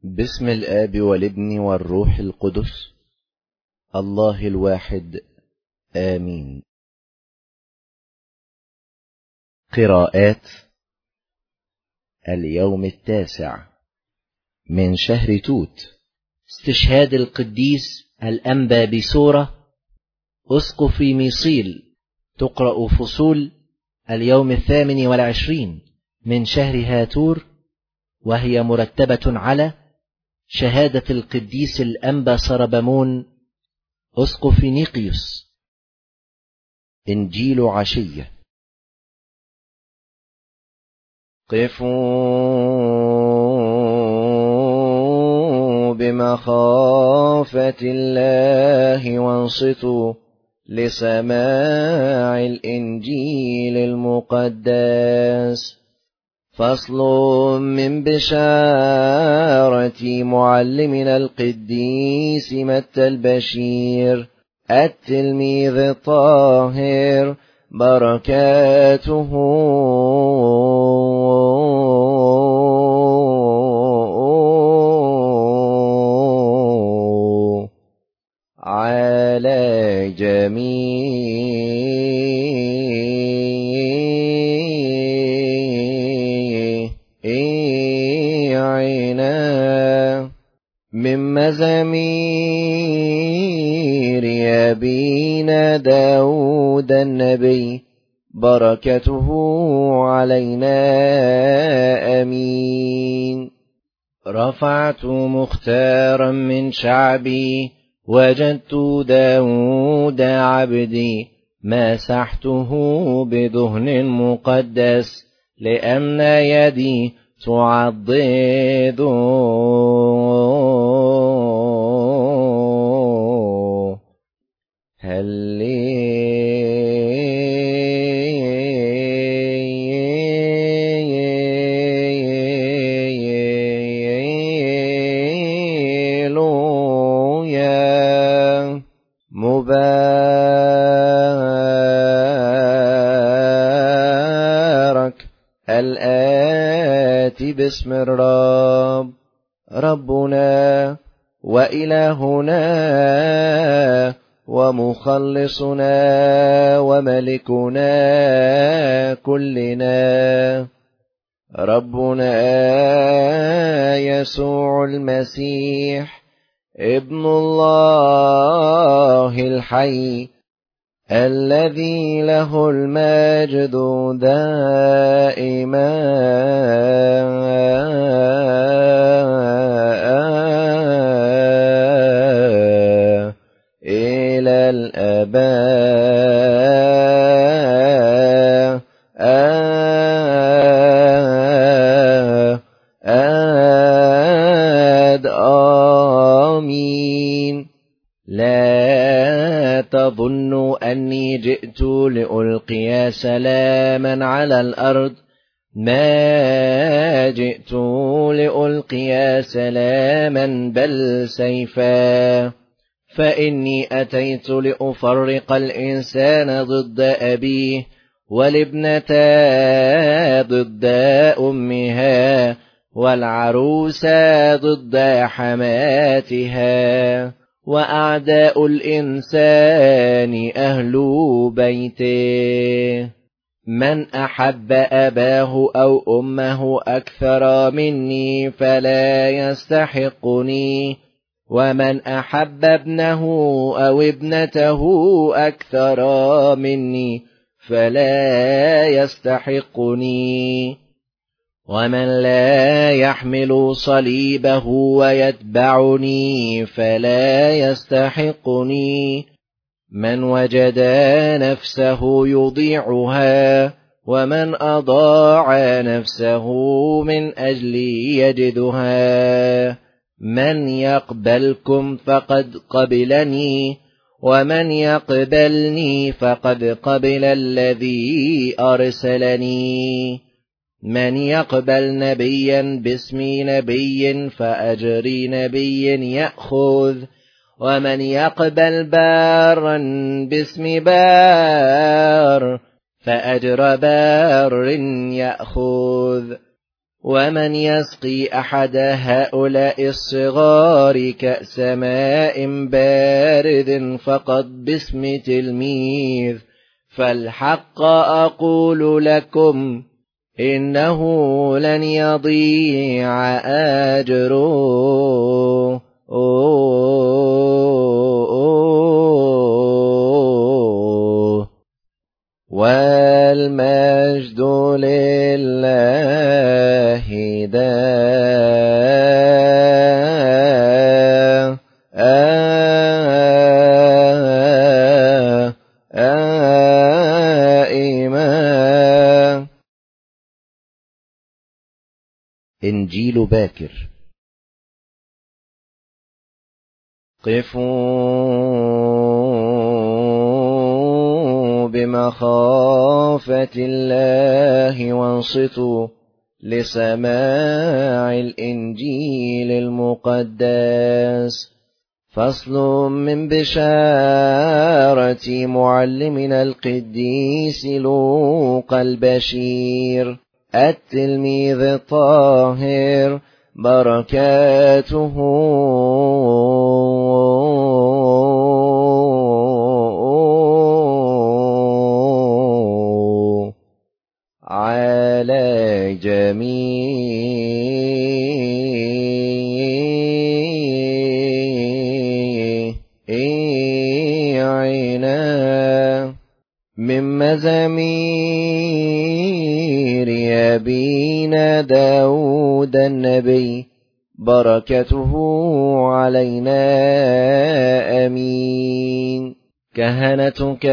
باسم الآب والابن والروح القدس الله الواحد آمين. قراءات اليوم 9 من شهر توت. استشهاد القديس الأنبا بسورة أسقف ميصيل. تقرأ فصول اليوم 28 من شهر هاتور، وهي مرتبة على شهادة القديس الأنبا سربمون أسقف نيقيوس. إنجيل عشية. قفوا بمخافة الله وانصتوا لسماع الإنجيل المقدس. فصل من بشارة معلمنا القديس متى البشير التلميذ الطاهر، بركاته على جميعنا. من مزامير أبينا داود النبي، بركته علينا آمين. رفعت مختارا من شعبي، وجدت داود عبدي، مسحته بدهن مقدس، لأن يدي تعضد مبارك الآتي باسم الرب، ربنا وإلهنا ومخلصنا وملكنا كلنا، ربنا يسوع المسيح ابن الله الحي، الذي له المجد دائما إلى الآباء آمين. لا تظنوا أني جئت لألقي سلاما على الأرض، ما جئت لألقي سلاما بل سيفا، فإني أتيت لأفرق الإنسان ضد أبيه، والابنة ضد أمها، والعروس ضد حماتها، وأعداء الإنسان أهل بيته. من أحب أباه أو أمه أكثر مني فلا يستحقني، ومن أحب ابنه أو ابنته أكثر مني فلا يستحقني. ومن لا يحمل صليبه ويتبعني فلا يستحقني. من وجد نفسه يضيعها، ومن أضاع نفسه من أجلي يجدها. من يقبلكم فقد قبلني، ومن يقبلني فقد قبل الذي أرسلني. من يقبل نبيا باسم نبي فأجر نبي يأخذ، ومن يقبل بارا باسم بار فأجر بار يأخذ. ومن يسقي أحد هؤلاء الصغار كأس ماء بارد فقد باسم تلميذ، فالحق أقول لكم إنه لن يضيع أجره. والمجد لله دائما. إنجيل باكر. قفوا بمخافة الله وانصتوا لسماع الإنجيل المقدس. فصل من بشارة معلمنا القديس لوقا البشير التلميذ الطاهر، بركاته على جميعنا. من مزامير أبينا داود النبي، بركته علينا أمين. كهنتك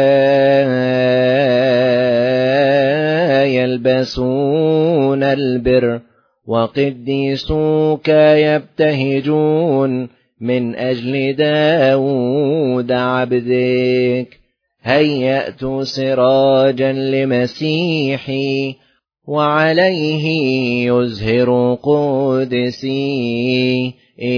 يلبسون البر، وقديسوك يبتهجون من أجل داود عبدك. هيأت سراجا لمسيحي، وعليه يزهر قدسي.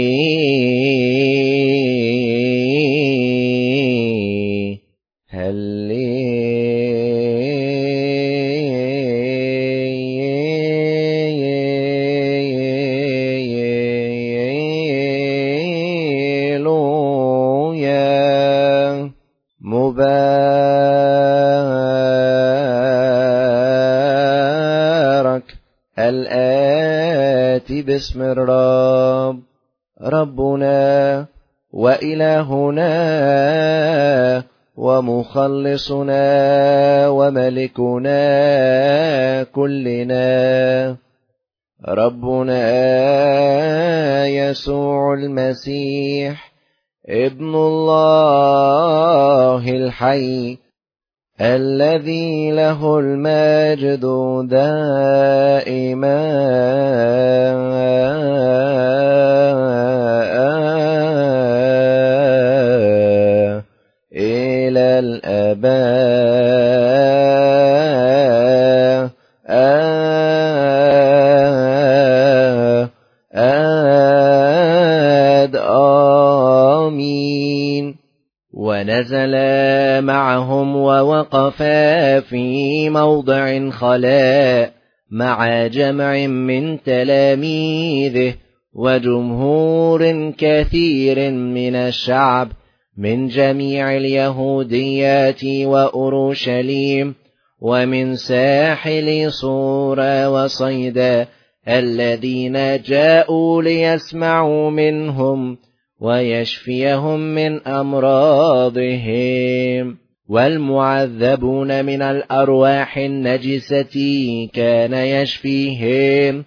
مبارك الآتي باسم الرب، ربنا وإلهنا ومخلصنا وملكنا كلنا، ربنا يسوع المسيح ابن الله الحي، الذي له المجد دائما إلى الآباء. آمين. ونزل معهم ووقف في موضع خلاء مع جمع من تلاميذه وجمهور كثير من الشعب من جميع اليهوديات وأورشليم ومن ساحل صور وصيدا، الذين جاءوا ليسمعوا منهم ويشفيهم من أمراضهم. والمعذبون من الأرواح النجسة كان يشفيهم.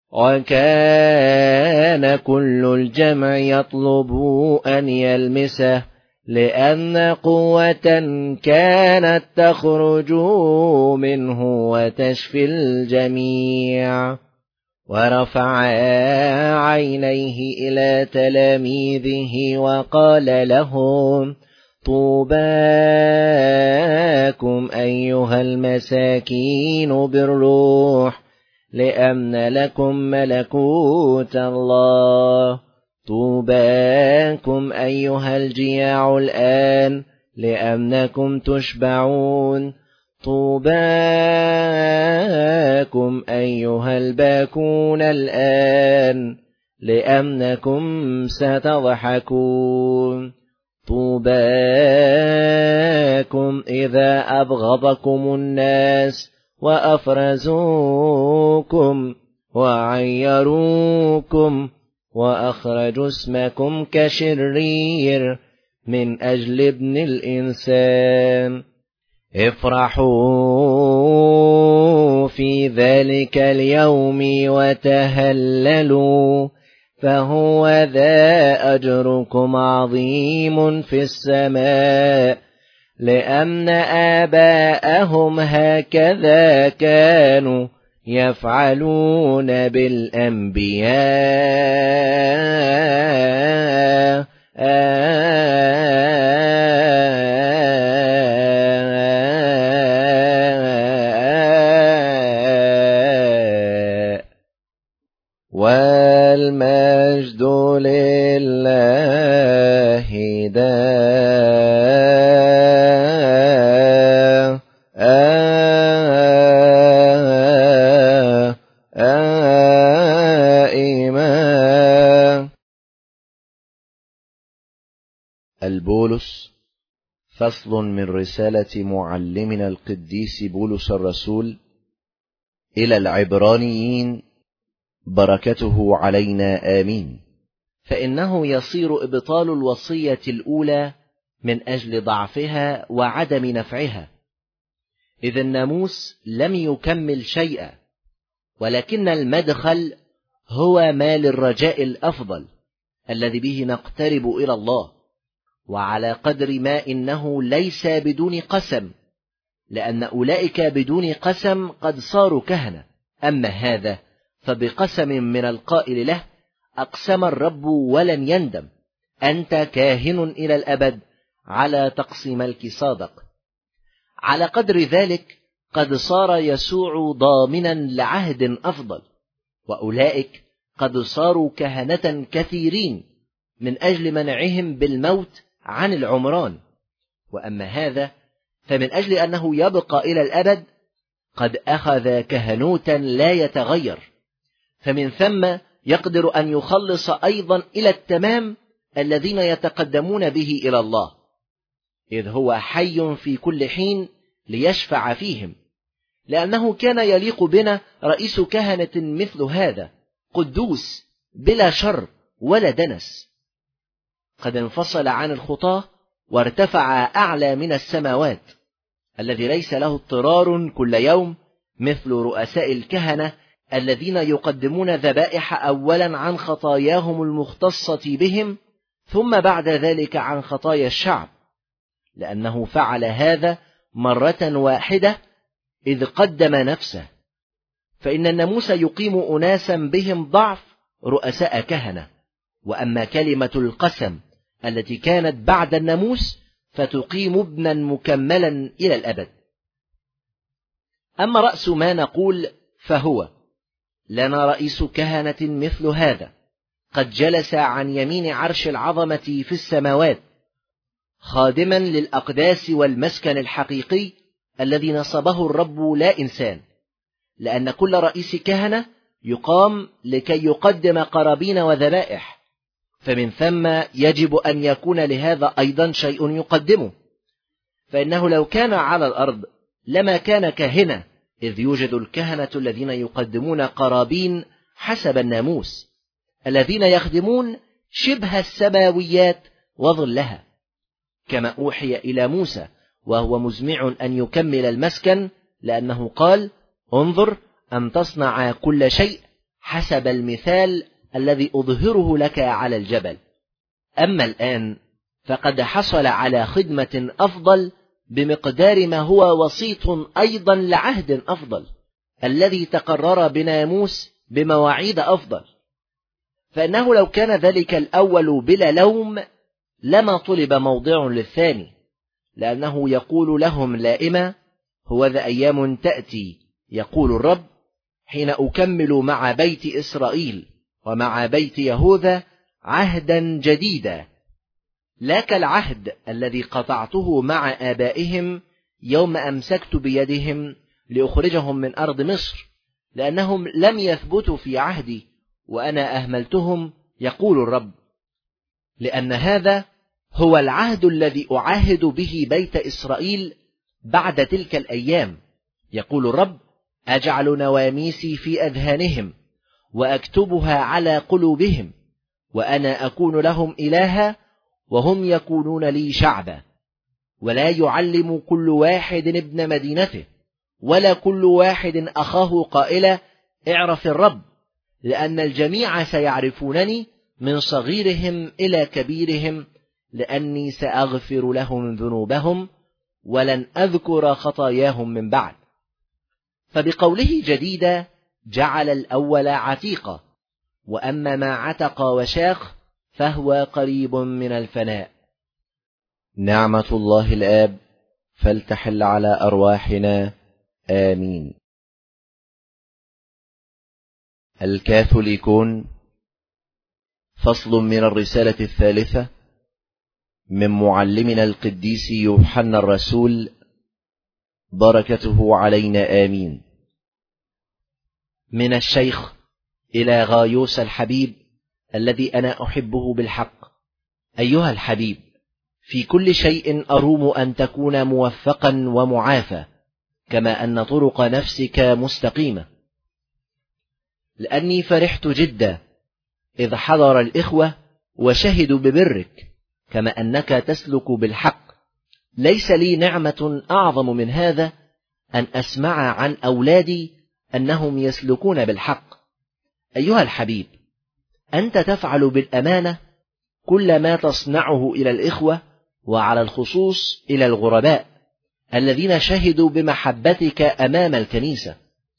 وكان كل الجمع يطلب أن يلمسه، لأن قوة كانت تخرج منه وتشفي الجميع. ورفع عينيه إلى تلاميذه وقال لهم: طوباكم أيها المساكين بالروح، لأن لكم ملكوت الله. طوباكم أيها الجياع الآن، لأنكم تشبعون. طوباكم ماكم أيها الباكون الآن لأنكم ستضحكون طوباكم إذا أبغضكم الناس وأفرزوكم وعيروكم وأخرجوا اسمكم كشرير من أجل ابن الإنسان. افرحوا في ذلك اليوم وتهللوا فهو ذا أجركم عظيم في السماء لأن آباءهم هكذا كانوا يفعلون بالأنبياء. والمجد لله دائما. البولس فصل من رسالة معلمنا القديس بولس الرسول إلى العبرانيين، بركته علينا آمين. فإنه يصير إبطال الوصية الأولى من أجل ضعفها وعدم نفعها، إذ الناموس لم يكمل شيئا، ولكن المدخل هو ما للرجاء الأفضل الذي به نقترب إلى الله، وعلى قدر ما إنه ليس بدون قسم، لأن أولئك بدون قسم قد صاروا كهنة، أما هذا فبقسم من القائل له: أقسم الرب ولن يندم، أنت كاهن إلى الأبد على طقس ملك صادق. على قدر ذلك قد صار يسوع ضامنا لعهد أفضل، وأولئك قد صاروا كهنة كثيرين من أجل منعهم بالموت عن العمران، وأما هذا فمن أجل أنه يبقى إلى الأبد قد أخذ كهنوتا لا يتغير، فمن ثم يقدر أن يخلص أيضا إلى التمام الذين يتقدمون به إلى الله، إذ هو حي في كل حين ليشفع فيهم، لأنه كان يليق بنا رئيس كهنة مثل هذا، قدوس بلا شر ولا دنس، قد انفصل عن الخطاة وارتفع أعلى من السماوات، الذي ليس له اضطرار كل يوم مثل رؤساء الكهنة الذين يقدمون ذبائح أولا عن خطاياهم المختصة بهم، ثم بعد ذلك عن خطايا الشعب، لأنه فعل هذا مرة واحدة إذ قدم نفسه. فإن الناموس يقيم أناسا بهم ضعف رؤساء كهنة، وأما كلمة القسم التي كانت بعد الناموس فتقيم ابنا مكملا إلى الأبد. أما رأس ما نقول فهو: لنا رئيس كهنة مثل هذا، قد جلس عن يمين عرش العظمة في السماوات، خادما للأقداس والمسكن الحقيقي الذي نصبه الرب لا إنسان، لأن كل رئيس كهنة يقام لكي يقدم قرابين وذبائح، فمن ثم يجب أن يكون لهذا أيضا شيء يقدمه، فإنه لو كان على الأرض لما كان كاهنة، إذ يوجد الكهنة الذين يقدمون قرابين حسب الناموس، الذين يخدمون شبه السماويات وظلها، كما أوحي إلى موسى وهو مزمع أن يكمل المسكن، لأنه قال: انظر أن تصنع كل شيء حسب المثال الذي أظهره لك على الجبل. أما الآن فقد حصل على خدمة أفضل بمقدار ما هو وسيط أيضا لعهد أفضل، الذي تقرر بناموس بمواعيد أفضل، فإنه لو كان ذلك الأول بلا لوم لما طلب موضع للثاني، لأنه يقول لهم لائما: هو ذا أيام تأتي يقول الرب حين أكمل مع بيت إسرائيل ومع بيت يهوذا عهدا جديدا، لا كالعهد الذي قطعته مع آبائهم يوم أمسكت بيدهم لأخرجهم من أرض مصر، لأنهم لم يثبتوا في عهدي وأنا أهملتهم، يقول الرب. لأن هذا هو العهد الذي أعاهد به بيت إسرائيل بعد تلك الأيام، يقول الرب: أجعل نواميسي في أذهانهم وأكتبها على قلوبهم، وأنا أكون لهم إلها وهم يكونون لي شعبا. ولا يعلم كل واحد ابن مدينته ولا كل واحد أخاه قائلا: اعرف الرب، لأن الجميع سيعرفونني من صغيرهم إلى كبيرهم، لأني سأغفر لهم ذنوبهم ولن أذكر خطاياهم من بعد. فبقوله جديدة جعل الأول عتيقا، وأما ما عتق وشاخ فهو قريب من الفناء. نعمة الله الآب فلتحل على أرواحنا، آمين. الكاثوليكون، فصل من الرسالة الثالثة من معلمنا القديس يوحنا الرسول، بركته علينا، آمين. من الشيخ إلى غايوس الحبيب الذي أنا أحبه بالحق. أيها الحبيب، في كل شيء أروم أن تكون موفقا ومعافى، كما أن طرق نفسك مستقيمة، لأني فرحت جدا إذ حضر الإخوة وشهدوا ببرك، كما أنك تسلك بالحق. ليس لي نعمة أعظم من هذا، أن أسمع عن أولادي أنهم يسلكون بالحق. أيها الحبيب، أنت تفعل بالأمانة كل ما تصنعه إلى الإخوة، وعلى الخصوص إلى الغرباء الذين شهدوا بمحبتك أمام الكنيسة،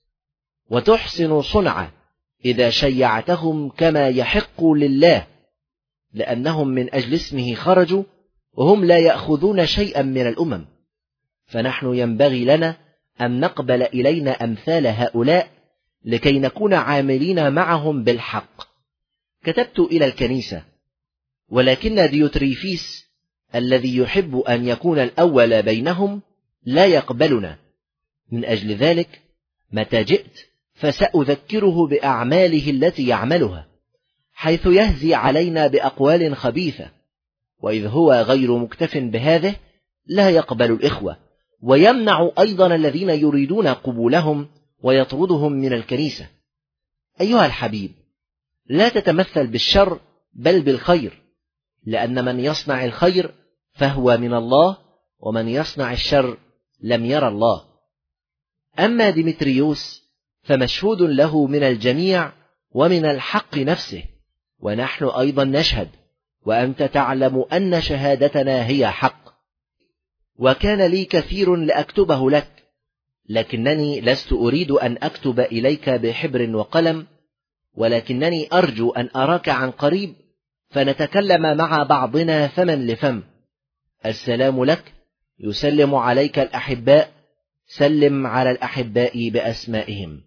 وتحسن صنعة إذا شيعتهم كما يحق لله، لأنهم من أجل اسمه خرجوا، وهم لا يأخذون شيئا من الأمم. فنحن ينبغي لنا أن نقبل إلينا أمثال هؤلاء لكي نكون عاملين معهم بالحق. كتبت إلى الكنيسة، ولكن ديوتريفيس الذي يحب أن يكون الأول بينهم لا يقبلنا. من أجل ذلك متى جئت فسأذكره بأعماله التي يعملها، حيث يهزي علينا بأقوال خبيثة. وإذ هو غير مكتف بهذه لا يقبل الإخوة، ويمنع أيضا الذين يريدون قبولهم ويطردهم من الكنيسة. أيها الحبيب، لا تتمثل بالشر بل بالخير، لأن من يصنع الخير فهو من الله، ومن يصنع الشر لم ير الله. أما ديمتريوس فمشهود له من الجميع ومن الحق نفسه، ونحن أيضا نشهد، وأنت تعلم أن شهادتنا هي حق. وكان لي كثير لأكتبه لك، لكنني لست أريد أن أكتب إليك بحبر وقلم، ولكنني أرجو أن أراك عن قريب، فنتكلم مع بعضنا فمن لفم. السلام لك، يسلم عليك الأحباء، سلم على الأحباء بأسمائهم.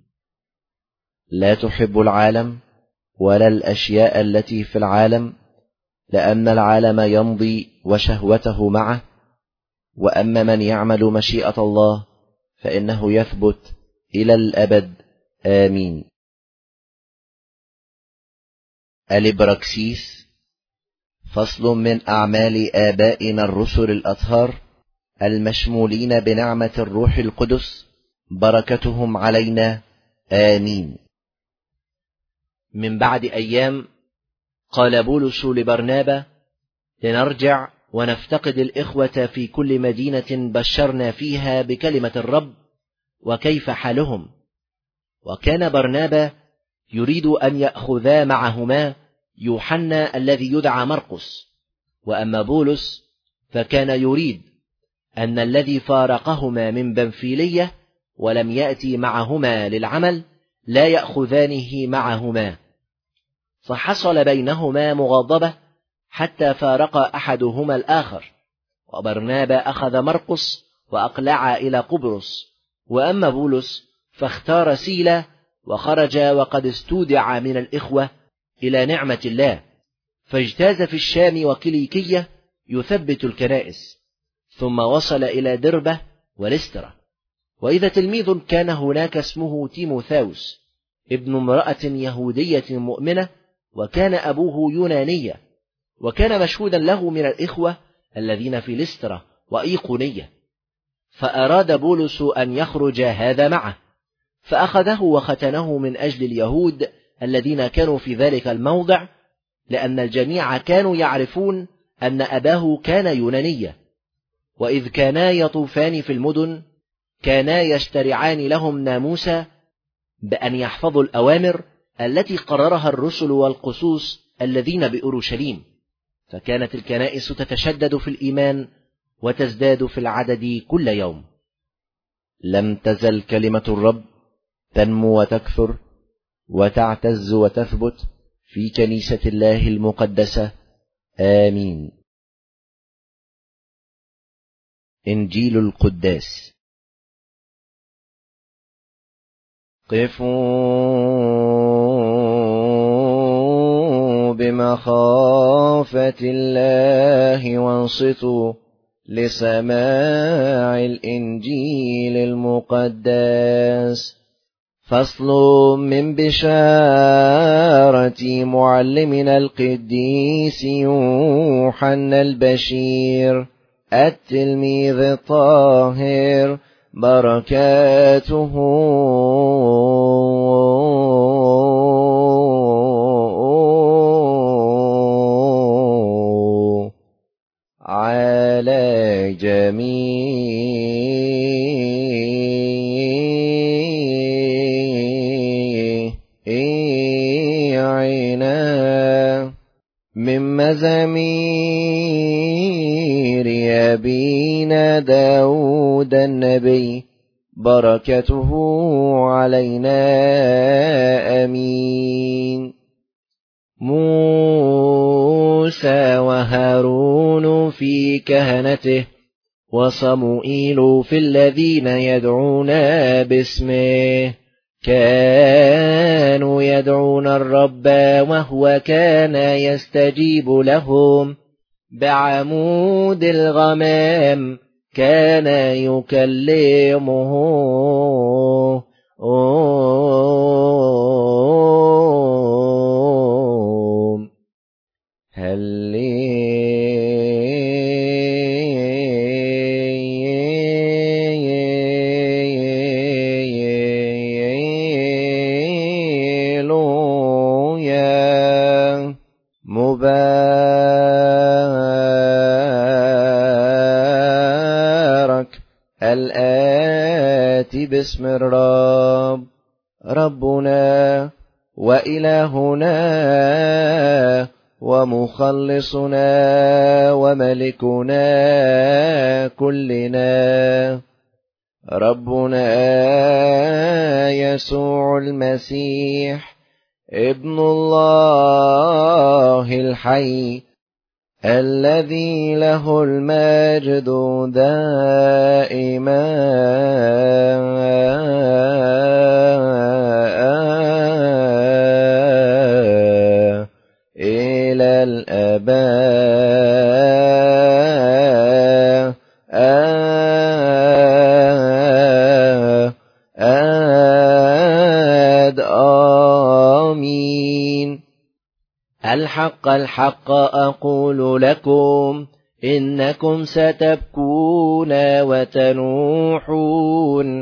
لا تحب العالم ولا الأشياء التي في العالم، لأن العالم يمضي وشهوته معه، وأما من يعمل مشيئة الله فإنه يثبت إلى الأبد، آمين. الإبراكسيس، فصل من أعمال آبائنا الرسل الأطهار المشمولين بنعمة الروح القدس، بركتهم علينا، آمين. من بعد أيام قال بولس لبرنابا: لنرجع ونفتقد الإخوة في كل مدينة بشرنا فيها بكلمة الرب، وكيف حالهم. وكان برنابا يريد أن يأخذا معهما يوحنا الذي يدعى مرقس، وأما بولس فكان يريد أن الذي فارقهما من بنفيلية ولم يأتي معهما للعمل لا يأخذانه معهما. فحصل بينهما مغاضبة حتى فارق أحدهما الآخر، وبرنابا أخذ مرقس وأقلع إلى قبرص، وأما بولس فاختار سيلا وخرج وقد استودع من الإخوة إلى نعمة الله، فاجتاز في الشام وكيليكية يثبت الكنائس، ثم وصل إلى دربة ولسترة. وإذا تلميذ كان هناك اسمه تيموثاوس ابن امرأة يهودية مؤمنة، وكان أبوه يونانيا، وكان مشهودا له من الإخوة الذين في لسترة وإيقونية. فأراد بولس أن يخرج هذا معه، فأخذه وختنه من أجل اليهود الذين كانوا في ذلك الموضع، لأن الجميع كانوا يعرفون أن أباه كان يونانيا. وإذ كانا يطوفان في المدن كانا يشترعان لهم ناموسا بأن يحفظوا الأوامر التي قررها الرسل والقسوس الذين بأورشليم، فكانت الكنائس تتشدد في الإيمان وتزداد في العدد كل يوم. لم تزل كلمة الرب تنمو وتكثر وتعتز وتثبت في كنيسة الله المقدسة. آمين. إنجيل القداس. قفوا بمخافة الله وانصتوا لسماع الإنجيل المقدس. فصل من بشارة معلمنا القديس يوحنا البشير التلميذ الطاهر، بركاته على جميعنا. من مزامير أبينا داود النبي، بركته علينا. آمين. موسى وهارون في كهنته، وصموئيل في الذين يدعون باسمه، كانوا يدعون الرب وهو كان يستجيب لهم. بعمود الغمام كان يكلمه. مبارك الآتي باسم الرب، ربنا وإلهنا ومخلصنا وملكنا كلنا، ربنا يسوع المسيح ابن الله الحي، الذي له المجد دائما إلى الآباء. آمين. الحق الحق أقول لكم، إنكم ستبكون وتنوحون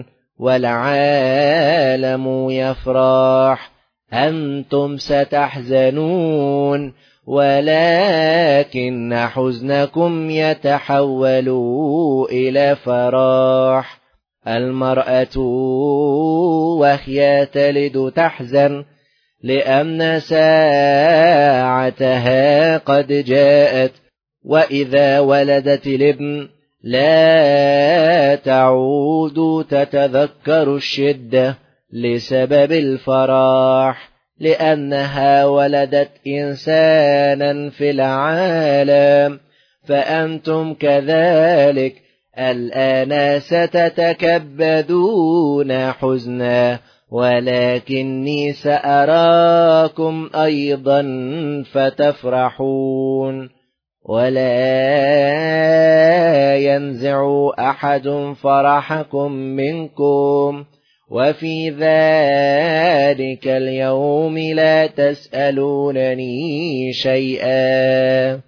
والعالم يفرح، أنتم ستحزنون ولكن حزنكم يتحول إلى فرح. المرأة وهي تلد تحزن لأن ساعتها قد جاءت، وإذا ولدت الابن لا تعود تتذكر الشدة لسبب الفرح، لأنها ولدت إنسانا في العالم. فأنتم كذلك الآن ستتكبدون حزنا، ولكني سأراكم أيضا فتفرحون، ولا ينزع أحد فرحكم منكم، وفي ذلك اليوم لا تسألونني شيئا.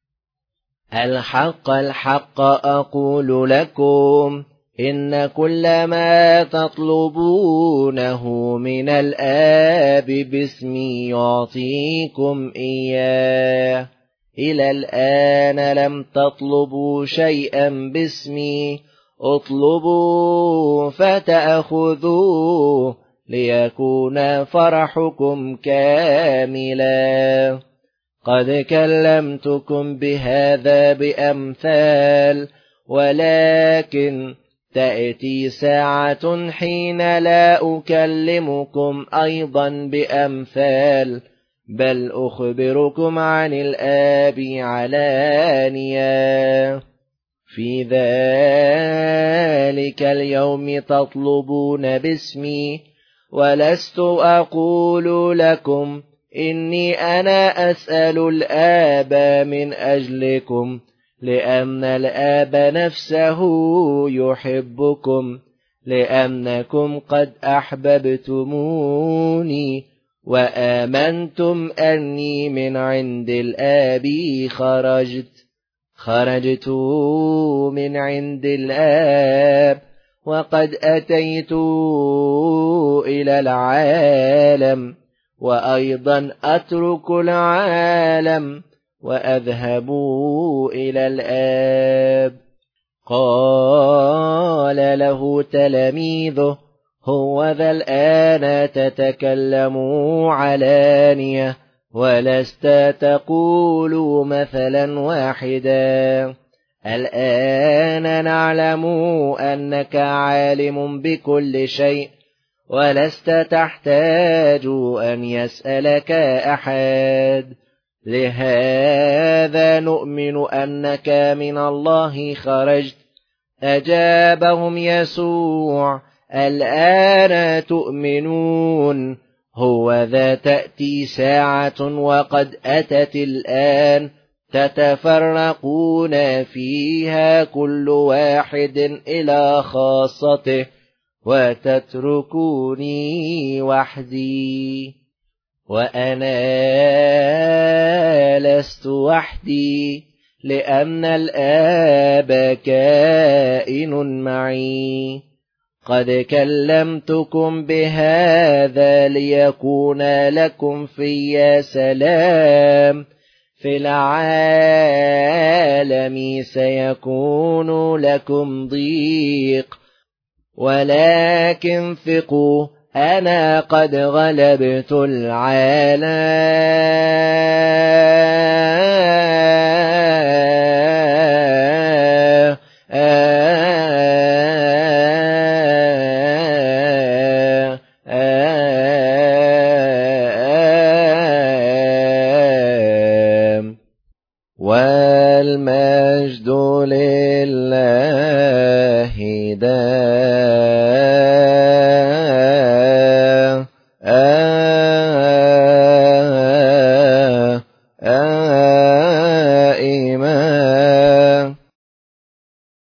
الحق الحق أقول لكم، إن كل ما تطلبونه من الآب باسمي يعطيكم إياه. إلى الآن لم تطلبوا شيئا باسمي، اطلبوا فتأخذوه ليكون فرحكم كاملا. قد كلمتكم بهذا بأمثال، ولكن تأتي ساعة حين لا أكلمكم أيضا بأمثال، بل أخبركم عن الآب علانية. في ذلك اليوم تطلبون باسمي، ولست أقول لكم إني أنا أسأل الآب من أجلكم، لأن الآب نفسه يحبكم، لأنكم قد أحببتموني وآمنتم أني من عند الآب خرجت من عند الآب، وقد أتيت إلى العالم، وأيضا أترك العالم وأذهب إلى الآب. قال له تلاميذه: هو ذا الآن تتكلم علانية، ولست تقول مثلا واحدا. الآن نعلم أنك عالم بكل شيء، ولست تحتاج أن يسألك أحد. لهذا نؤمن أنك من الله خرجت. أجابهم يسوع: الآن تؤمنون؟ هو ذا تأتي ساعة وقد أتت الآن تتفرقون فيها كل واحد إلى خاصته، وتتركوني وحدي. وأنا لست وحدي، لأن الآب كائن معي. قد كلمتكم بهذا ليكون لكم في سلام. في العالم سيكون لكم ضيق، ولكن ثقوا، أنا قد غلبت والمجد